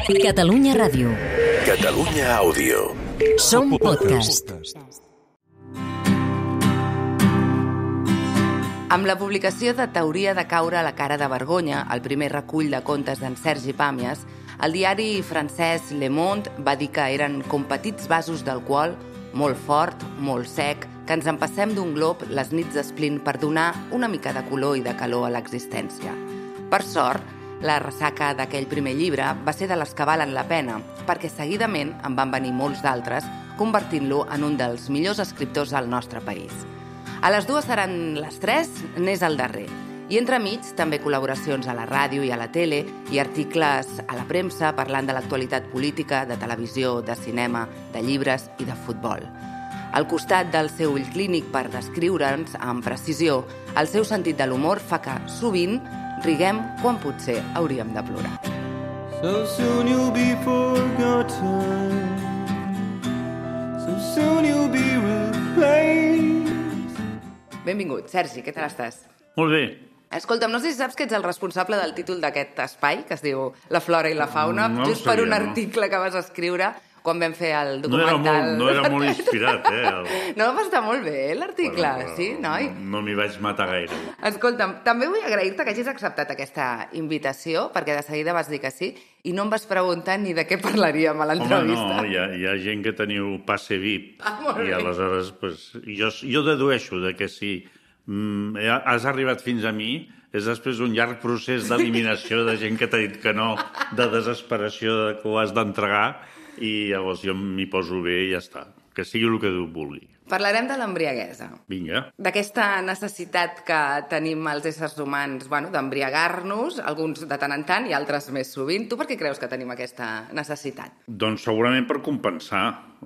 Catalunya Ràdio. Catalunya Àudio. Som podcast. Amb la publicació de T'hauria de caure a la cara de vergonya, el primer recull de contes d'en Sergi Pàmies, el diari francès Le Monde va dir que eren com petits vasos d'alcohol, molt fort, molt sec, que ens empassem d'un glob les nits d'esplint per donar una mica de color i de calor a l'existència. Per sort, la ressaca d'aquell primer llibre va ser de les que valen la pena, perquè seguidament en van venir molts d'altres, convertint-lo en un dels millors escriptors del nostre país. A les dues seran les 3, n'és el darrer. I entremig també col·laboracions a la ràdio i a la tele i articles a la premsa parlant de l'actualitat política, de televisió, de cinema, de llibres i de futbol. Al costat del seu ull clínic per descriure'ns amb precisió, el seu sentit de l'humor fa que, sovint, riguem quan potser hauríem de plorar. So soon you'll be forgotten. So soon you'll be replaced. Benvingut, Sergi, què tal estàs? Molt bé. Escolta'm, no sé si saps que ets el responsable del títol d'aquest espai, que es diu La flora i la fauna, No ho just per un sabia, no? article que vas escriure quan vam fer el documental. No era molt inspirat, No, va estar molt bé, l'article, sí, noi? No m'hi vaig matar gaire. Escolta'm, també vull agrair-te que hagis acceptat aquesta invitació, perquè de seguida vas dir que sí, i no em vas preguntar ni de què parlaríem a l'entrevista. Home, no, hi ha gent que teniu passe VIP, molt i bé. aleshores pues, jo dedueixo de que si has arribat fins a mi és després d'un llarg procés d'eliminació de gent que t'ha dit que no, de desesperació de que ho has d'entregar, i llavors jo m'hi poso bé i ja està. Que sigui el que Déu vulgui. Parlarem de l'embriaguesa. Vinga. D'aquesta necessitat que tenim els éssers humans, d'embriagar-nos, alguns de tant en tant i altres més sovint. Tu per què creus que tenim aquesta necessitat? Doncs segurament per compensar,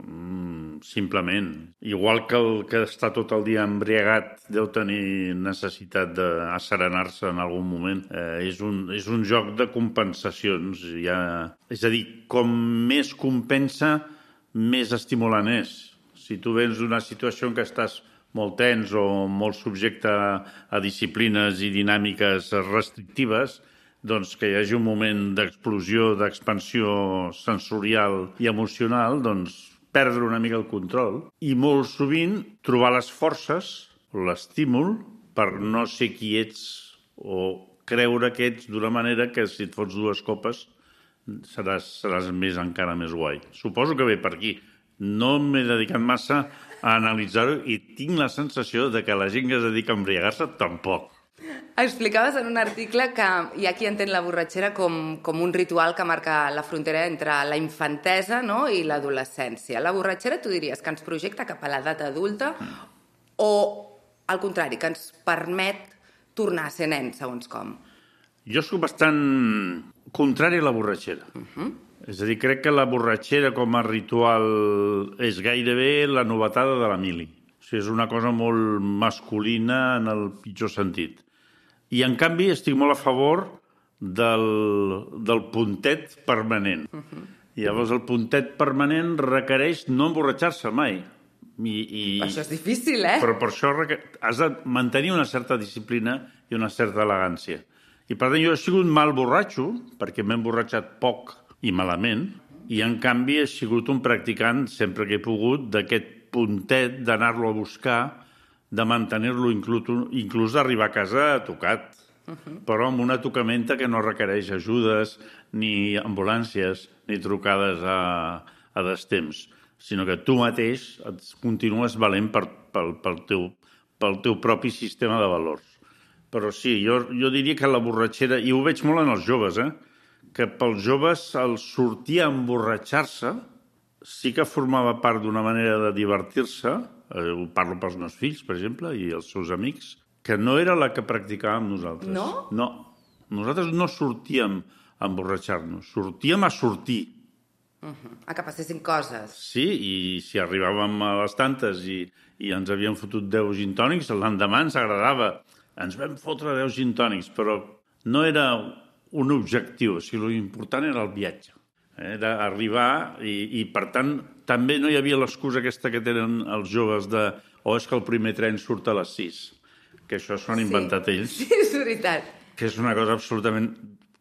simplement. Igual que el que està tot el dia embriagat deu tenir necessitat d'asserenar-se en algun moment. És un joc de compensacions. És a dir, com més compensa, més estimulant és. Si tu vens d'una situació en què estàs molt tens o molt subjecte a disciplines i dinàmiques restrictives, doncs que hi hagi un moment d'explosió, d'expansió sensorial i emocional, doncs perdre una mica el control. I molt sovint trobar les forces, l'estímul, per no ser qui ets o creure que ets d'una manera que si et fots dues copes seràs encara més guai. Suposo que ve per aquí. No m'he dedicat massa a analitzar-ho i tinc la sensació de que la gent que es dedica a embriagar-se tampoc. Explicaves en un article que hi ha qui entén la borratxera com un ritual que marca la frontera entre la infantesa, no?, i l'adolescència. La borratxera, tu diries, que ens projecta cap a l'edat adulta o, al contrari, que ens permet tornar a ser nens, segons com? Jo soc bastant contrari a la borratxera. És a dir, crec que la borratxera com a ritual és gairebé la novetada de la mili. O sigui, és una cosa molt masculina en el pitjor sentit. I, en canvi, estic molt a favor del puntet permanent. I llavors el puntet permanent requereix no emborratxar-se mai. Això és difícil, eh? Però per això has de mantenir una certa disciplina i una certa elegància. I, per tant, jo he sigut mal borratxo, perquè m'he emborratxat poc i malament, i en canvi he sigut un practicant, sempre que he pogut, d'aquest puntet d'anar-lo a buscar, de mantenir-lo inclús d'arribar a casa tocat, però amb una tocamenta que no requereix ajudes, ni ambulàncies, ni trucades a destemps, sinó que tu mateix et continues valent pel teu propi sistema de valors. Però sí, jo diria que la borratxera, i ho veig molt en els joves, que pels joves el sortir a emborratxar-se sí que formava part d'una manera de divertir-se, ho parlo pels meus fills, per exemple, i els seus amics, que no era la que practicàvem nosaltres. No? No. Nosaltres no sortíem a emborratxar-nos, sortíem a sortir. A que passessin coses. Sí, i si arribàvem a les tantes i ens havíem fotut 10 gintònics, l'endemà ens agradava. Ens vam fotre 10 gintònics, però no era un objectiu, o sigui, l'important era el viatge. Era arribar i, per tant, també no hi havia l'excusa aquesta que tenen els joves de és que el primer tren surt a les 6, que això s'ho han inventat ells. Sí, és veritat. Que és una cosa absolutament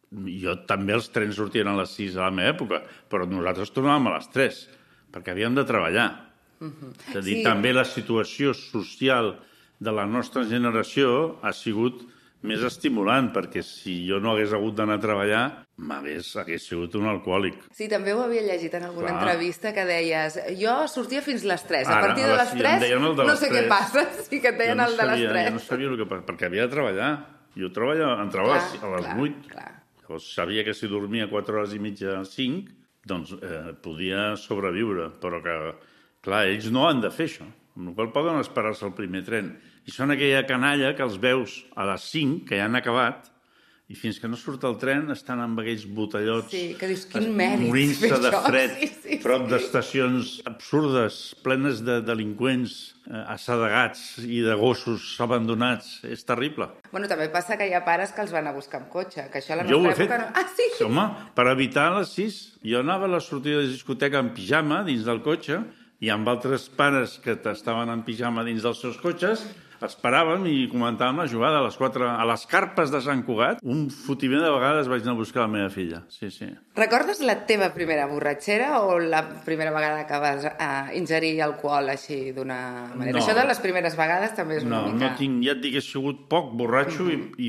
Jo també els trens sortien a les 6 a la meva època, però nosaltres tornàvem a les 3, perquè havíem de treballar. És a dir, també la situació social de la nostra generació ha sigut més estimulant, perquè si jo no hagués hagut d'anar a treballar, hagués sigut un alcohòlic. Sí, també ho havia llegit en alguna entrevista que deies, jo sortia fins les 3, a partir de les 3 no sé què passa, sí que et deien el de les 3. Jo no sabia el que passa, perquè havia de treballar. Jo entrava a les 8, llavors sabia que si dormia 4 hores i mitja, 5, doncs podia sobreviure, però que, clar, ells no han de fer això, amb la qual poden esperar-se el primer tren. I són aquella canalla que els veus a les 5, que ja han acabat, i fins que no surt el tren estan amb aquells botellots... Sí, que dius, quin mèrit morint-se de fred, prop d'estacions absurdes, plenes de delinqüents, assedegats i de gossos abandonats. És terrible. Bueno, també passa que hi ha pares que els van a buscar amb cotxe, que això a la Jo ho nostra he fet. època... No... Ah, sí? Home, per evitar les 6, jo anava a la sortida de discoteca en pijama dins del cotxe i amb altres pares que estaven en pijama dins dels seus cotxes esperàvem i comentàvem la jugada a les 4 a les carpes de Sant Cugat. Un fotiment de vegades vaig anar a buscar la meva filla. Sí, sí. Recordes la teva primera borratxera o la primera vegada que vas ingerir alcohol així d'una manera? No. Això de les primeres vegades també és una mica... No tinc, ja et dic, he sigut poc borratxo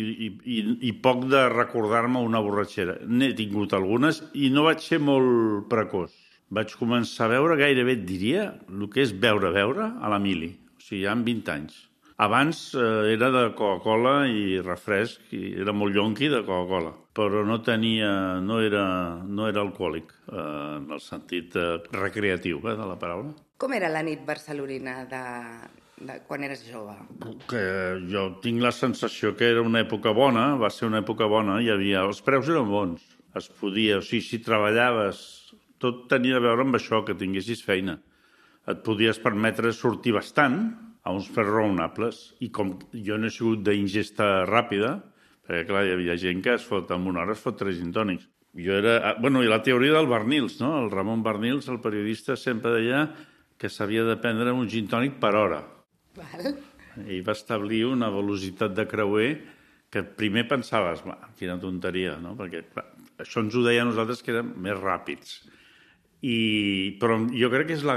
i poc de recordar-me una borratxera. N'he tingut algunes i no vaig ser molt precoç. Vaig començar a beure gairebé, et diria, el que és beure a la mili. O sigui, ja amb 20 anys. Abans era de Coca-Cola i refresc, i era molt yonqui de Coca-Cola, però no era alcohòlic, en el sentit recreatiu de la paraula. Com era la nit barcelonina de quan eres jove? Que jo tinc la sensació que era una època bona, va ser una època bona, els preus eren bons, es podia, o sigui, si treballaves, tot tenia a veure amb això, que tinguessis feina. Et podies permetre sortir bastant, a uns preus raonables, i com jo no he sigut d'ingesta ràpida, perquè clar, hi havia gent que en una hora es fot 3 gin tònics. Jo era... Bueno, i la teoria del Barnils, no? El Ramon Barnils, el periodista, sempre deia que s'havia de prendre un gin tònic per hora. Val. I va establir una velocitat de creuer que primer pensaves, quina tonteria, no? Perquè clar, això ens ho deia a nosaltres que érem més ràpids. Però jo crec que és la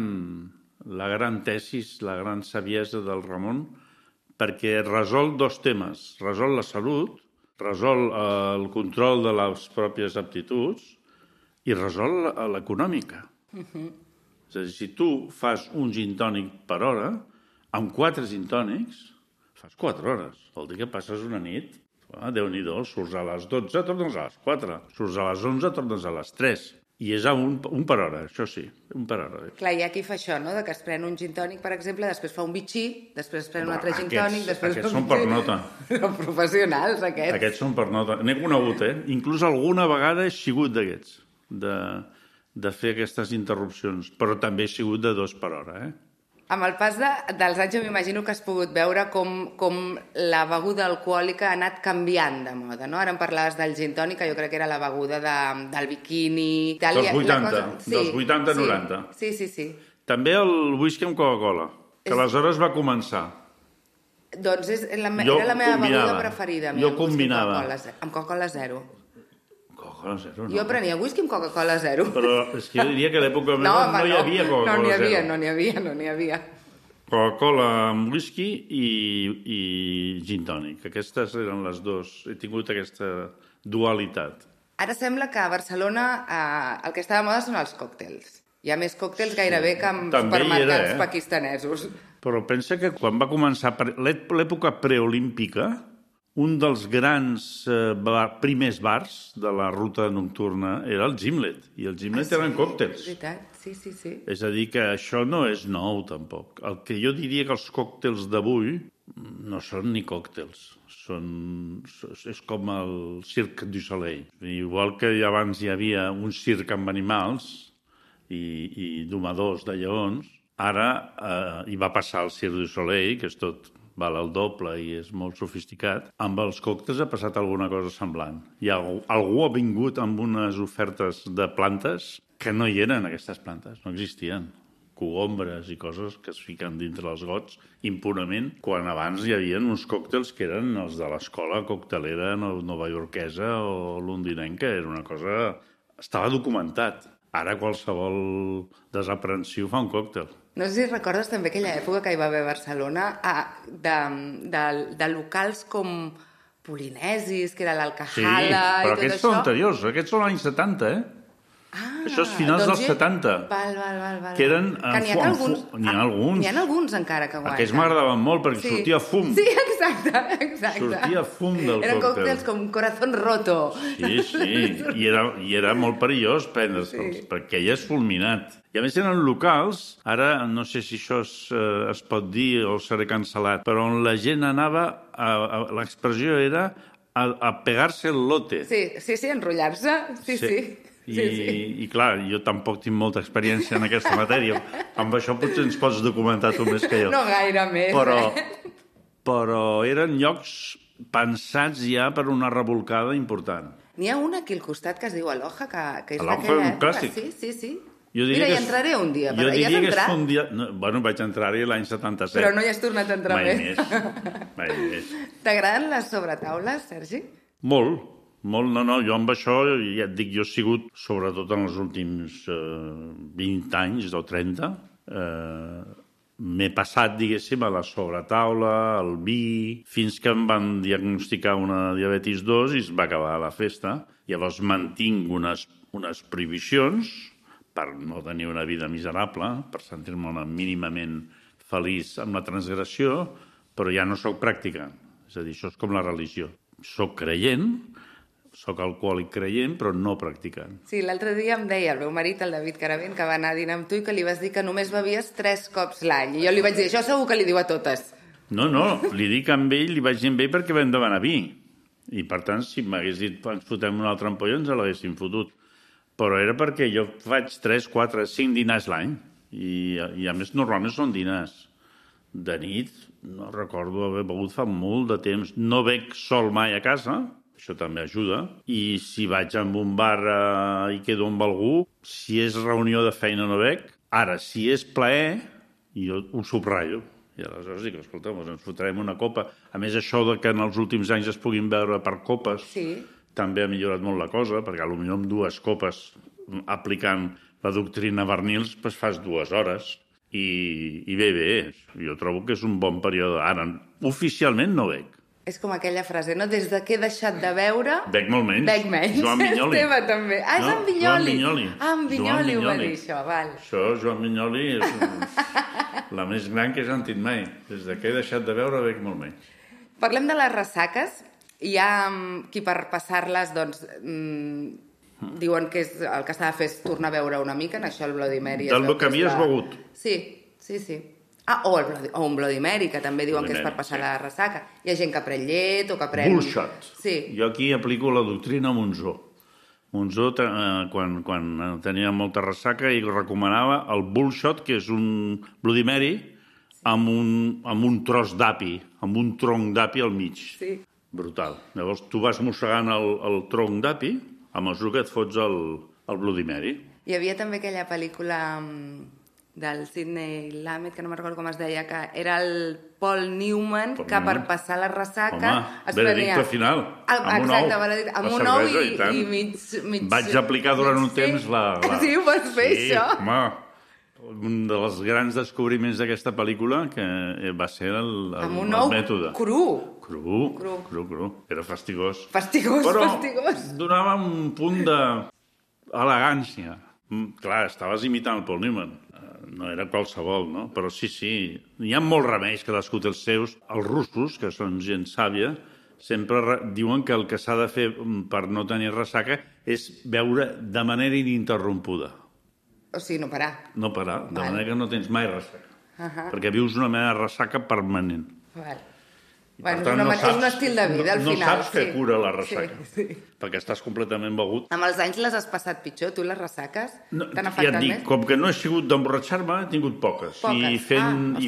gran tesis, la gran saviesa del Ramon, perquè resol 2 temes. Resol la salut, resol el control de les pròpies aptituds i resol l'econòmica. És a dir, si tu fas un gin tònic per hora, amb 4 gin tònics fas 4 hores. Vol dir que passes una nit, Déu-n'hi-do, surts a les 12, tornes a les 4, surts a les 11, tornes a les 3. I és un per hora, això sí, un per hora. Clar, hi ha qui fa això, no?, de que es pren un gin tònic, per exemple, després fa un bitxí, després es pren un altre gin tònic, després... Aquests són per nota. Però professionals, aquests. Aquests són per nota. N'he conegut, Inclús alguna vegada he sigut d'aquests, de fer aquestes interrupcions, però també he sigut de 2 per hora, Amb el pas dels anys, m'imagino que has pogut veure com la beguda alcohòlica ha anat canviant de moda, no? Ara em parlaves del gin tònic, que jo crec que era la beguda del biquini... Dels 80, dels 80-90. Sí. També el whisky amb Coca-Cola, que aleshores va començar. Doncs era la meva beguda preferida. Jo combinava. Amb Coca-Cola zero. Coca-Cola zero, no. Jo prenia whisky amb Coca-Cola zero. Però és que jo diria que a l'època meva no hi havia Coca-Cola zero. No n'hi havia. Coca-Cola amb whisky i gin tònic. Aquestes eren les 2. He tingut aquesta dualitat. Ara sembla que a Barcelona el que està de moda són els còctels. Hi ha més còctels gairebé que en supermercats pakistanesos. Però pensa que quan va començar l'època preolímpica, un dels grans primers bars de la ruta nocturna era el Gimlet, i el Gimlet eren còctels. És veritat, sí. És a dir, que això no és nou, tampoc. El que jo diria que els còctels d'avui no són ni còctels, és com el Cirque du Soleil. Igual que abans hi havia un circ amb animals i domadors de lleons, ara hi va passar el Cirque du Soleil, que és tot... val el doble i és molt sofisticat, amb els còctels ha passat alguna cosa semblant. Algú ha vingut amb unes ofertes de plantes que no hi eren, aquestes plantes, no existien. cogombres i coses que es fiquen dintre els gots impunament, quan abans hi havia uns còctels que eren els de l'escola coctelera novaiorquesa o londinenca. Era una cosa... Estava documentat. Ara qualsevol desaprensiu fa un còctel. No sé si recordes també aquella època que hi va haver a Barcelona de locals com polinesis, que era l'Alcajala Sí, i tot això. però aquests són anteriors. Aquests són l'any 70, Això és finals dels 70. Val. Que eren... Que n'hi ha alguns. N'hi ha alguns. N'hi ha alguns encara que aguanten. Aquests m'agradaven molt perquè sortia fum. Sí, exacte. Sortia fum del Eren còctel. còctels com Corazón Roto. Sí. I era molt perillós prendre'ls, perquè ja és fulminat. I a més eren locals, ara no sé si això es pot dir o seré cancel·lat, però on la gent anava, l'expressió era a pegar-se el lote. Sí, enrotllar-se. Sí. I clar, jo tampoc tinc molta experiència en aquesta matèria. Amb això potser ens pots documentar tu més que jo. No gaire més, Però eren llocs pensats ja per una revolcada important. N'hi ha una aquí al costat que es diu Aloha, que és Aloha, d'aquella un època. clàssic. Sí. Mira, hi entraré un dia. Jo diria que és un dia... Bueno, vaig entrar-hi l'any 77. Però no hi has tornat a entrar Mai més. T'agraden les sobretaules, Sergi? Molt, no, jo amb això, ja et dic, jo he sigut, sobretot en els últims 20 anys o 30, m'he passat, diguéssim, a la sobretaula, al vi, fins que em van diagnosticar una diabetis 2 i es va acabar la festa. Llavors mantinc unes prohibicions per no tenir una vida miserable, per sentir-me mínimament feliç amb la transgressió, però ja no sóc practicant. És a dir, això és com la religió. Soc creient, soc alcohòlic creient, però no practicant. Sí, l'altre dia em deia el meu marit, el David Caravent, que va anar a dinar amb tu i que li vas dir que només bevies 3 cops l'any. I jo li vaig dir, això segur que li diu a totes. No, li dic amb ell, li vaig dir amb ell perquè vam demanar vi. I per tant, si m'hagués dit ens fotem una altra ampolla, ens l'haguéssim fotut. Però era perquè jo faig 3, 4, 5 dinars l'any. I a més, normalment són dinars. De nit, no recordo haver begut fa molt de temps. No bec sol mai a casa, això també ajuda. I si vaig a un bar i quedo amb algú, si és reunió de feina no bec. Ara, si és plaer, jo ho subratllo. I aleshores dic, escolta, ens fotrem una copa. A més, això de que en els últims anys es puguin veure per copes, també ha millorat molt la cosa, perquè potser amb 2 copes, aplicant la doctrina Barnils, doncs fas 2 hores. I bé, jo trobo que és un bon període. Ara, oficialment no bec. És com aquella frase, no? Des de que he deixat de beure... Bec molt menys. Bec menys. Joan Vinyoli. Esteve, també. Ah, és en Vinyoli. Joan Vinyoli. Ah, en Vinyoli ho va dir, això, val. Això, Joan Vinyoli, és la més gran que he sentit mai. Des de que he deixat de beure, bec molt menys. Parlem de les ressaques. Hi ha qui per passar-les, doncs, diuen que el que s'ha de fer és tornar a beure una mica, en això el Bloody Mary... Del que havies begut. Sí. Ah, o un Bloody Mary, que també diuen que és per passar la ressaca. Hi ha gent que pren llet o que pren... Bullshot. Sí. Jo aquí aplico la doctrina Monzó. Monzó, quan tenia molta ressaca, i recomanava el bullshot, que és un Bloody Mary amb un tros d'api, amb un tronc d'api al mig. Sí. Brutal. Llavors tu vas mossegant el tronc d'api a mesura que et fots el Bloody Mary. Hi havia també aquella pel·lícula del Sidney Lumet, que no me'n recordo com es deia, que era el Paul Newman, que per passar la ressaca... Home, veredicte final. Exacte, amb un ou i mig... Vaig aplicar durant un temps la... Sí, ho vas fer, això? Sí, home, un dels grans descobriments d'aquesta pel·lícula que va ser el mètode. Amb un ou cru. Era fastigós. Però donava un punt d'elegància. Clar, estaves imitant el Paul Newman. No era qualsevol, no? Però sí, hi ha molts remeis, cadascú té els seus. Els russos, que són gent sàvia, sempre diuen que el que s'ha de fer per no tenir ressaca és beure de manera ininterrompuda. O sigui, no parar. No parar, de manera que no tens mai ressaca. Perquè vius una mena de ressaca permanent. Bueno, és un estil de vida, al final. No saps què cura la ressaca, perquè estàs completament begut. Amb els anys les has passat pitjor, tu, les ressaques? T'han afectat més? Ja et dic, com que no he sigut d'emborratxar-me, he tingut poques. I fent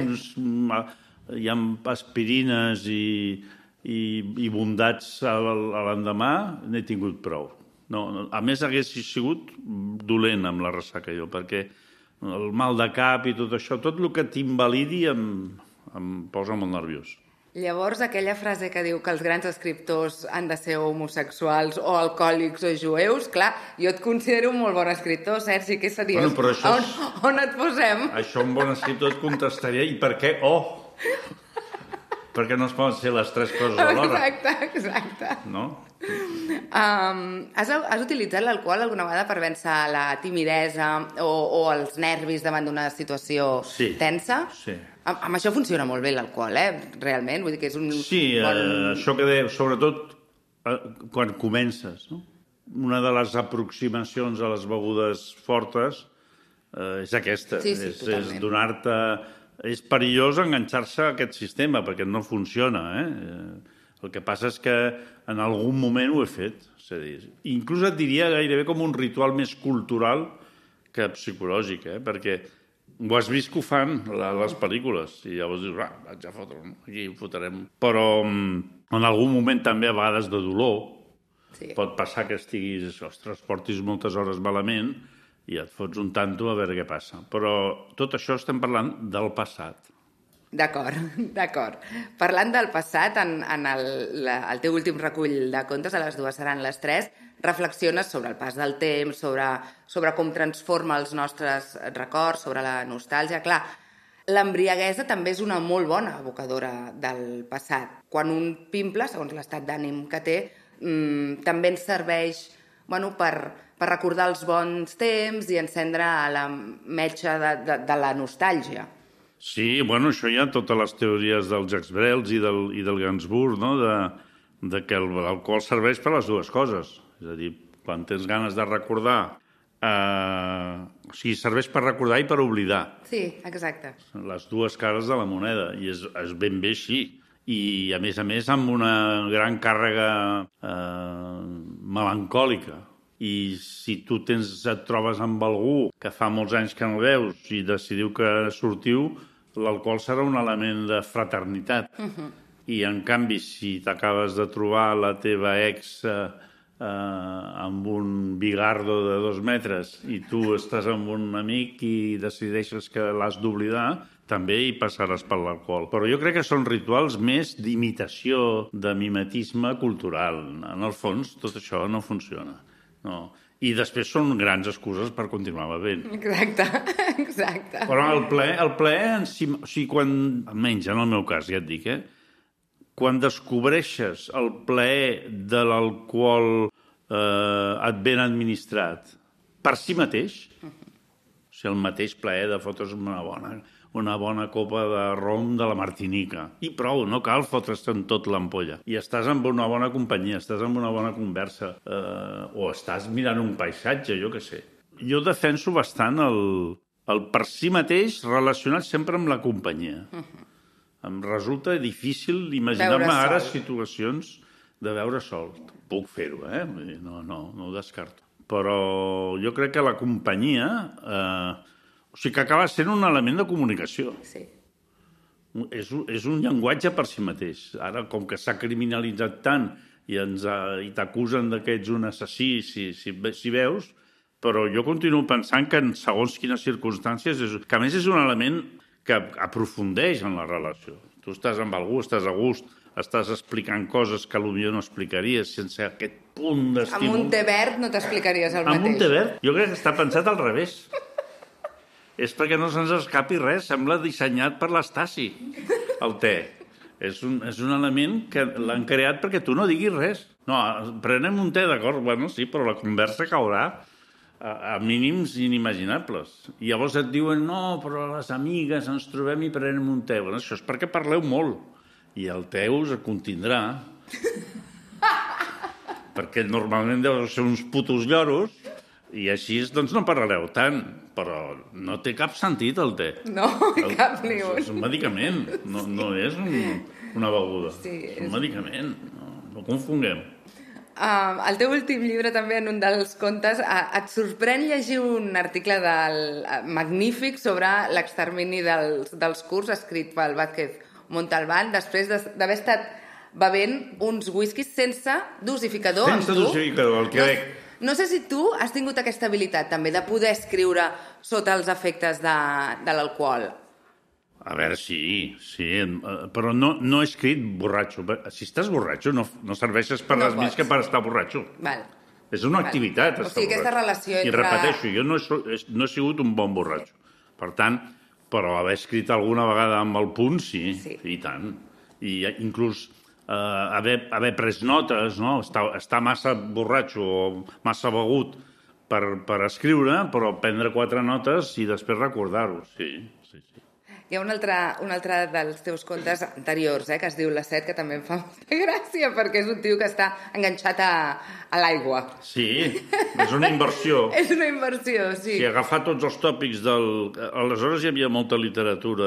hi ha aspirines i bondats a l'endemà, n'he tingut prou. A més, hagués sigut dolent amb la ressaca jo, perquè el mal de cap i tot això, tot el que t'invalidi em posa molt nerviós. Llavors, aquella frase que diu que els grans escriptors han de ser homosexuals o alcohòlics o jueus, clar, jo et considero un molt bon escriptor, Sergi, què series? Bueno, però això on et posem? Això un bon escriptor et contestaria, i per què? Perquè no es poden ser les tres coses alhora. Exacte. No? Has utilitzat l'alcohol alguna vegada per vèncer la timidesa o els nervis davant d'una situació tensa? Sí. Amb això funciona molt bé l'alcohol, realment? Vull dir que és un això que deia, sobretot quan comences, no? Una de les aproximacions a les begudes fortes és aquesta. És donar-te... És perillós enganxar-se a aquest sistema, perquè no funciona, El que passa és que en algun moment ho he fet. És a dir, inclús et diria gairebé com un ritual més cultural que psicològic, perquè ho has vist que ho fan les pel·lícules, i llavors dius, vaig a fotre, aquí ho fotrem. Però en algun moment també, a vegades de dolor, pot passar que estiguis, portis moltes hores malament i et fots un tanto a veure què passa. Però tot això estem parlant del passat. D'acord. Parlant del passat, en el teu últim recull de contes, a les 2 seran les 3, reflexiones sobre el pas del temps, sobre com transforma els nostres records, sobre la nostàlgia. Clar, l'embriaguesa també és una molt bona evocadora del passat. Quan un pimple, segons l'estat d'ànim que té, també ens serveix per recordar els bons temps i encendre la metxa de la nostàlgia. Sí, això hi ha totes les teories dels Jacques Brel i del Gainsbourg, no? De que l'alcohol serveix per les dues coses. És a dir, quan tens ganes de recordar... serveix per recordar i per oblidar. Sí, exacte. Les dues cares de la moneda, i és ben bé així. I, a més, amb una gran càrrega melancòlica. I si tu et trobes amb algú que fa molts anys que no veus i decidiu que sortiu, l'alcohol serà un element de fraternitat. I, en canvi, si t'acabes de trobar la teva ex amb un bigardo de 2 metres i tu estàs amb un amic i decideixes que l'has d'oblidar, també hi passaràs per l'alcohol. Però jo crec que són rituals més d'imitació, de mimetisme cultural. En el fons, tot això no funciona. No. I després són grans excuses per continuar bevent. Exacte. Però el ple en si... O sigui, quan... Almenys, en el meu cas, ja et dic, quan descobreixes el plaer de l'alcohol et ben administrat per si mateix, o sigui, el mateix plaer de fotre's una bona copa de rom de la Martinica. I prou, no cal fotre's en tot l'ampolla. I estàs amb una bona companyia, estàs amb una bona conversa, o estàs mirant un paisatge, jo què sé. Jo defenso bastant el per si mateix relacionat sempre amb la companyia. Em resulta difícil imaginar-me ara situacions de veure sol. Puc fer-ho, no ho descarto. Però jo crec que la companyia... O sigui, que acaba sent un element de comunicació. Sí. És un llenguatge per si mateix. Ara, com que s'ha criminalitzat tant i t'acusen que ets un assassí si veus, però jo continuo pensant que en segons quines circumstàncies, que a més és un element que aprofundeix en la relació. Tu estàs amb algú, estàs a gust, estàs explicant coses que potser no explicaries sense aquest punt d'estímul. Amb un té verd no t'explicaries el mateix. Amb un té verd? Jo crec que està pensat al revés. És perquè no se'ns escapi res, sembla dissenyat per l'Estasi, el té. És un element que l'han creat perquè tu no diguis res. No, prenem un té, d'acord? Bueno, sí, però la conversa caurà a mínims inimaginables. I llavors et diuen, no, però les amigues ens trobem i prenem un té. Bueno, això és perquè parleu molt. I el té us contindrà. Perquè normalment deu ser uns putos lloros i així doncs no parlareu tant. Però no té cap sentit el té. No, cap ni un. És un medicament, no és una beguda. Sí, és un medicament, no confonguem. Al teu últim llibre, també, en un dels contes, et sorprèn llegir un article magnífic sobre l'extermini dels kurds, escrit pel Vázquez Montalbán, després d'haver estat bevent uns whiskies sense dosificador. Sense dosificador, el Quebec. No sé si tu has tingut aquesta habilitat també de poder escriure sota els efectes de l'alcohol. A veure, sí, però no he escrit borratxo. Si estàs borratxo no serveixes per res més que per estar borratxo. Val. És una activitat, estar borratxo. O sigui, aquesta relació entre... I repeteixo, jo no he sigut un bon borratxo. Per tant, però haver escrit alguna vegada amb el punt, sí. I tant. I inclús haver pres notes, no? Estar massa borratxo o massa begut per escriure, però prendre 4 notes i després recordar-ho, sí. Hi ha un altre dels teus contes anteriors, que es diu La Set, que també em fa molta gràcia, perquè és un tio que està enganxat a l'aigua. Sí, és una inversió. És una inversió, sí. Si agafar tots els tòpics Aleshores hi havia molta literatura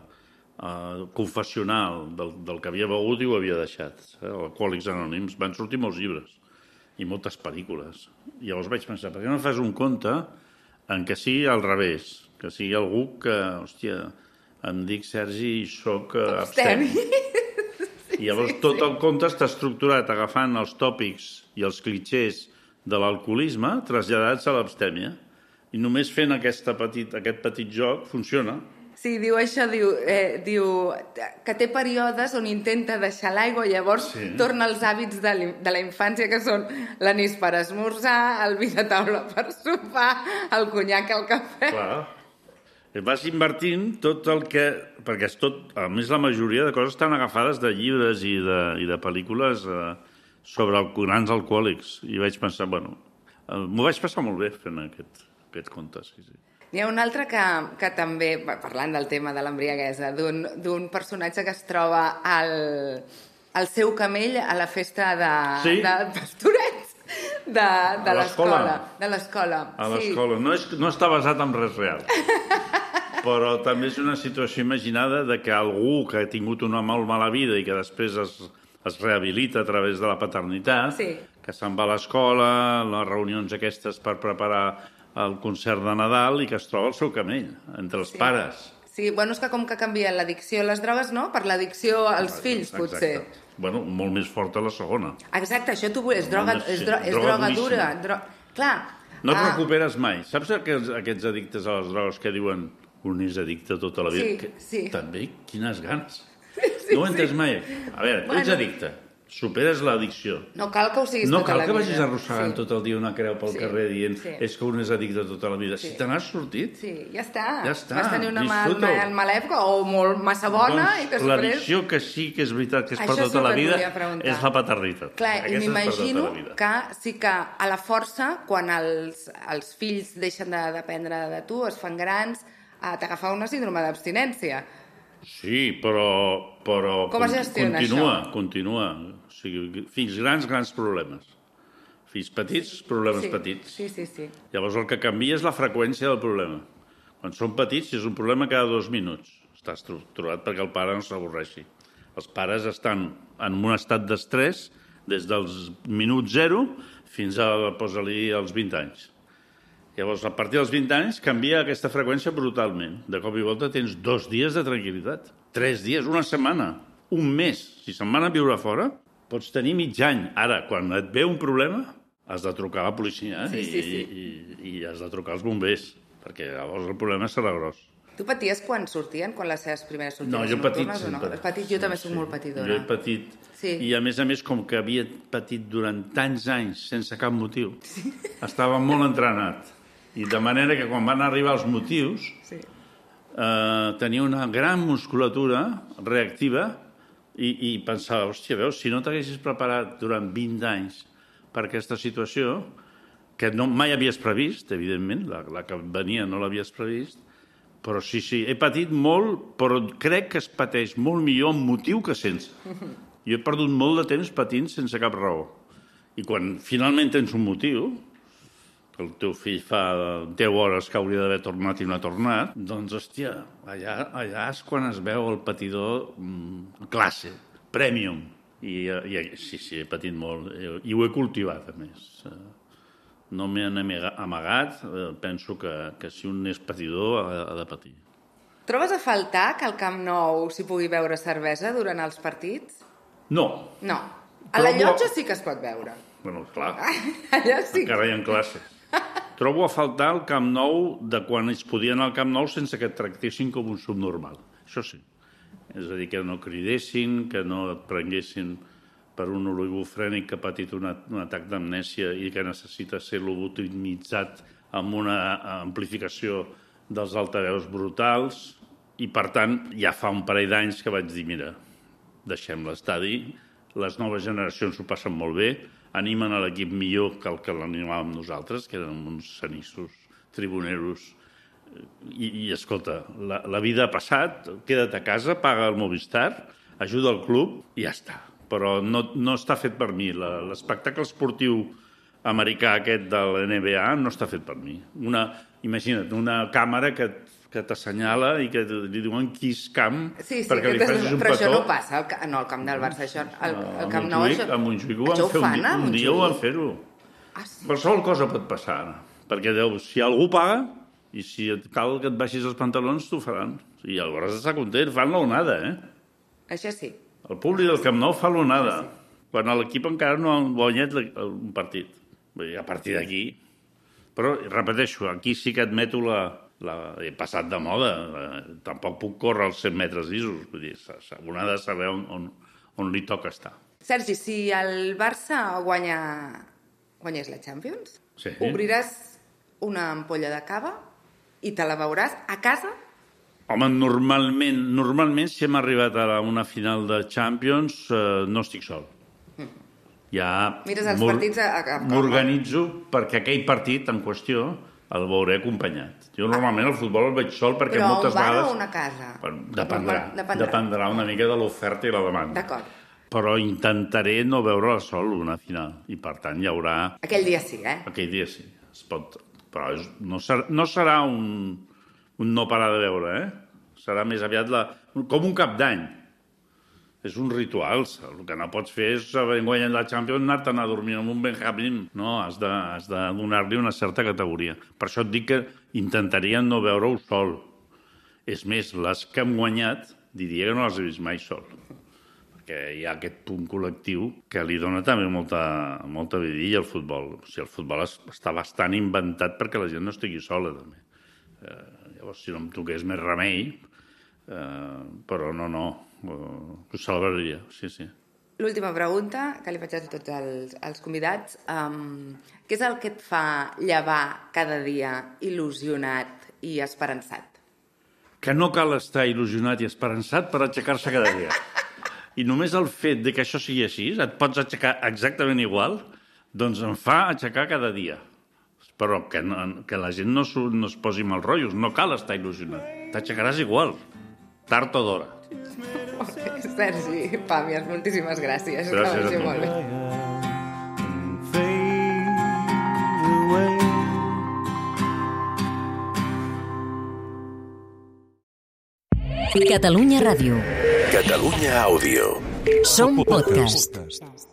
confessional del que havia begut i ho havia deixat. Alcohòlics Anònims. Van sortir molts llibres i moltes pel·lícules. I llavors vaig pensar, per què no fas un conte en què sigui al revés? Que sigui algú que, hòstia... Em dic Sergi i soc abstemi. I llavors tot el conte està estructurat agafant els tòpics i els clichés de l'alcoholisme traslladats a l'abstèmia. I només fent aquest petit joc funciona. Sí, diu això, diu que té períodes on intenta deixar l'aigua i llavors torna als hàbits de la infància, que són l'anís per esmorzar, el vi de taula per sopar, el conyac al cafè... Clar. Vas invertint tot el que... Perquè a més, la majoria de coses estan agafades de llibres i de pel·lícules sobre grans alcohòlics. I vaig pensar, m'ho vaig passar molt bé fent aquest conte, sí. Hi ha un altre que també, parlant del tema de l'embriaguesa, d'un personatge que es troba al seu camell a la festa de pastorets de l'escola. De l'escola. A l'escola. No està basat en res real. Però també és una situació imaginada de que algú que ha tingut una molt mala vida i que després es rehabilita a través de la paternitat, que se'n va a l'escola, les reunions aquestes per preparar el concert de Nadal i que es troba al seu camell, entre els pares. Sí, és que com que canvien l'addicció a les drogues, no? Per l'addicció als fills, potser. Molt més forta la segona. Exacte, això t'ho vull dir, és droga dura. Clar. No et recuperes mai. Saps aquests addictes a les drogues que diuen un és addicte tota la vida? Sí. També, quines ganes. No ho he entès mai. A veure, ets addicte, superes l'addicció. No cal que ho siguis tota la vida. No cal que vagis arrossegant tot el dia una creu pel carrer dient és que un és addicte tota la vida. Si te n'has sortit... Sí, ja està. Vas tenir una mala època o massa bona i que després... L'addicció que sí que és veritat que és per tota la vida és la paternitat. Clar, i m'imagino que sí que a la força, quan els fills deixen de dependre de tu, es fan grans, t'agafar una síndrome d'abstinència. Sí, però com es gestiona continua. O sigui, fills grans problemes. Fills petits, problemes petits. Sí. Llavors el que canvia és la freqüència del problema. Quan són petits és un problema cada 2 minuts. Està estructurat perquè el pare no s'avorreixi. Els pares estan en un estat d'estrès des dels minuts 0 fins a, posa-li, als 20 anys. Llavors, a partir dels 20 anys, canvia aquesta freqüència brutalment. De cop i volta tens 2 dies de tranquil·litat, 3 dies, una setmana, un mes. Si se'n van a viure fora, pots tenir mig any. Ara, quan et ve un problema, has de trucar a la policia i has de trucar als bombers, perquè llavors el problema serà gros. Tu paties quan sortien, quan les seves primeres sortides? No, jo petit sempre. Jo també soc molt patidora. Jo he patit, i a més, com que havia patit durant tants anys sense cap motiu, estava molt entrenat. I de manera que quan van arribar els motius, tenia una gran musculatura reactiva i pensava, hòstia, veus, si no t'haguessis preparat durant 20 anys per aquesta situació, que mai havies previst, evidentment, la que venia no l'havies previst, però sí, he patit molt, però crec que es pateix molt millor amb motiu que sense. Jo he perdut molt de temps patint sense cap raó. I quan finalment tens un motiu, el teu fill fa 10 hores que hauria d'haver tornat i no ha tornat, doncs, hòstia, allà és quan es veu el patidor classe, premium. I sí, he patit molt, i ho he cultivat, a més. No m'he amagat, penso que si un és patidor ha de patir. Trobes a faltar que al Camp Nou s'hi pugui beure cervesa durant els partits? No. No. A la Llotja sí que es pot beure. Bueno, clar, Allà sí. encara hi ha classes. Trobo a faltar el Camp Nou de quan es podia anar al Camp Nou sense que et tractessin com un subnormal. Això sí. És a dir, que no cridessin, que no et prenguessin per un oligofrènic que ha patit un atac d'amnèsia i que necessita ser lobotomitzat amb una amplificació dels altaveus brutals. I, per tant, ja fa un parell d'anys que vaig dir, mira, deixem l'estadi, les noves generacions ho passen molt bé, animen a l'equip millor que el que l'animàvem nosaltres, que eren uns senissos, tribuneros. I escolta, la vida ha passat, queda't a casa, paga el Movistar, ajuda el club i ja està. Però no està fet per mi. L'espectacle esportiu americà aquest de l'NBA no està fet per mi. Imagina't, una càmera que t'assenyala i que li diuen Kiss Cam perquè li facis un petó. Però això no passa al camp del Barça. Això, al Camp Nou... A Montjuïc ho van fer un dia, ho van fer-ho. Qualsevol cosa pot passar. Perquè si algú paga i si cal que et baixis els pantalons, t'ho faran. I llavors està content, fan l'onada, Això sí. El públic del Camp Nou fa l'onada, quan l'equip encara no ha guanyat un partit. A partir d'aquí... Però, repeteixo, aquí sí que admeto he passat de moda. Tampoc puc córrer els 100 metres llisos. Vull dir, un ha de saber on li toca estar. Sergi, si el Barça guanyés la Champions, sí, obriràs una ampolla de cava i te la beuràs a casa? Home, normalment si hem arribat a una final de Champions no estic sol. Ja m'organitzo perquè aquell partit en qüestió el veuré acompanyat. Jo normalment el futbol el veig sol perquè moltes vegades... Però un bar o una casa? Dependrà una mica de l'oferta i la demanda. D'acord. Però intentaré no veure-la sol una final. I per tant hi haurà... Aquell dia sí, Aquell dia sí. Però no serà un no parar de veure, Serà més aviat com un cap d'any. És un ritual. El que no pots fer és, havent guanyat la Champions, anar-te'n a dormir amb un Benjamín. No, has de donar-li una certa categoria. Per això et dic que intentaria no veure-ho sol. És més, les que hem guanyat, diria que no les he vist mai sol. Perquè hi ha aquest punt col·lectiu que li dona també molta vidilla al futbol. O sigui, el futbol està bastant inventat perquè la gent no estigui sola, també. Llavors, si no em toqués més remei, però no, ho celebraria, sí. L'última pregunta que li faig a tots els convidats. Què és el que et fa llevar cada dia il·lusionat i esperançat? Que no cal estar il·lusionat i esperançat per aixecar-se cada dia. I només el fet de que això sigui així, et pots aixecar exactament igual, doncs em fa aixecar cada dia. Però que la gent no es posi mal rotllos, no cal estar il·lusionat. T'aixecaràs igual, tard o d'hora. Sergi Pàmies, moltíssimes gràcies. Gràcies a tu. Molt bé. Catalunya Ràdio. Catalunya Àudio. Som podcast.